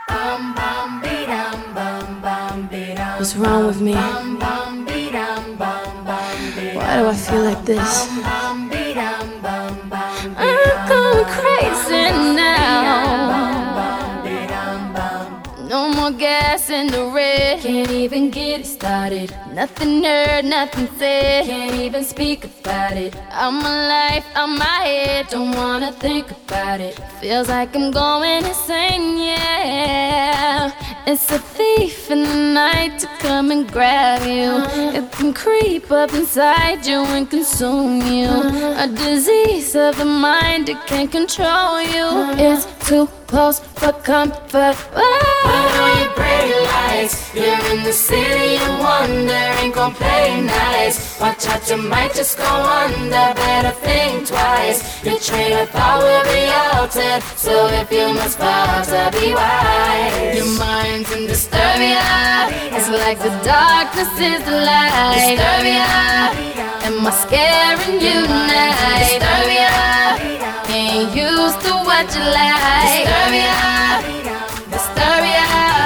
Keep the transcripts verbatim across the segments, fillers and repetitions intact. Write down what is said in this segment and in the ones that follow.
What's wrong with me? Why do I feel like this? I'm going crazy now. No more gas in the red. Can't even get it started. Nothing heard, nothing said. Can't even speak about it. Out my life, out my head. Don't wanna think about it. Feels like I'm going insane, yeah. It's a thief in the night to come and grab you. It can creep up inside you and consume you. A disease of the mind, it can't control you. It's too close for comfort. Put on your pretty lights. You're in the city of wonder, ain't gon' play nice. Watch out, you might just go under. Better think twice. Your train of thought will be altered, so if you must fall, to be wise. Your mind's in disturbia. It's like the darkness is the light. Disturbia. Am I scaring you now? Disturbia. Ain't used to what you like. Disturbia. Disturbia.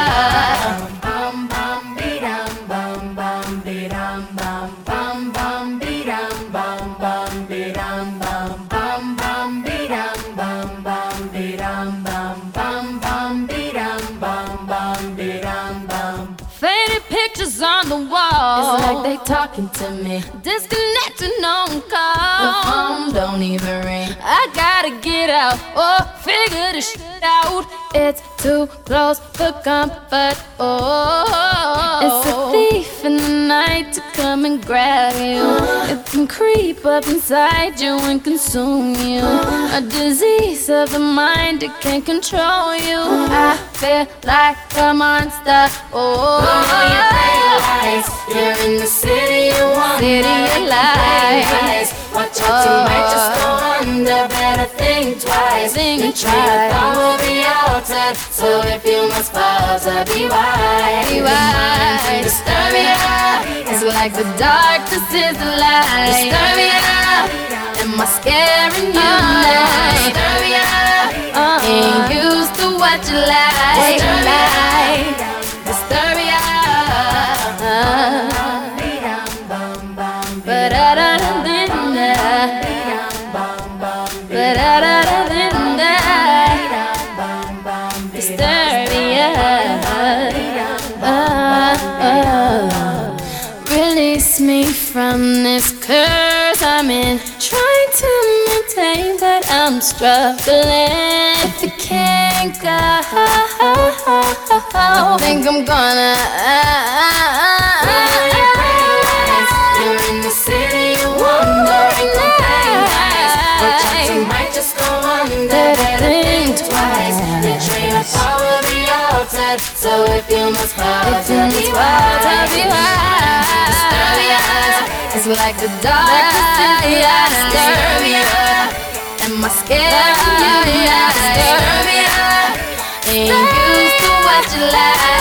Bum bum be dum bum bum be dum bum bum bum be dum bum bum be dum bum bum bum be dum bum bum be dum bum bum bum be dum bum bum be dum bum. Faded pictures on the wall. It's like they talking to me. Disconnected on call. The phone don't even ring. I gotta get out or figure this shit out. It's too close for comfort. Oh, it's a thief in the night to come and grab you. It can creep up inside you and consume you. A disease of the mind, it can't control you. I feel like a monster. Oh, your pretty lights. You're in the city of wonder. City of lights. Watch out, you might just go under. Better think twice. Think Your train of thought will be altered, so if you must fall, to be wise. Be wise. Disturbia. It's like the darkness is the light. Disturbia. Am I scaring you now? Disturbia. Uh-uh. Ain't used to what you like. What you like. Disturbia. But I don't think that. But I don't think that. Disturbia. Release me from this curse I'm in. Trying to maintain, but I'm struggling. If you can't go, I think I'm gonna. You're in the city of wonder, ain't gon' play nice. Watch out, you might just go under. Better think twice. Your train of thought will be altered, so if you must fall, to be wise. Disturbia. It's like the darkness is the light. Disturbia. Am I scared of you now? Disturbia. Ain't used to what you like.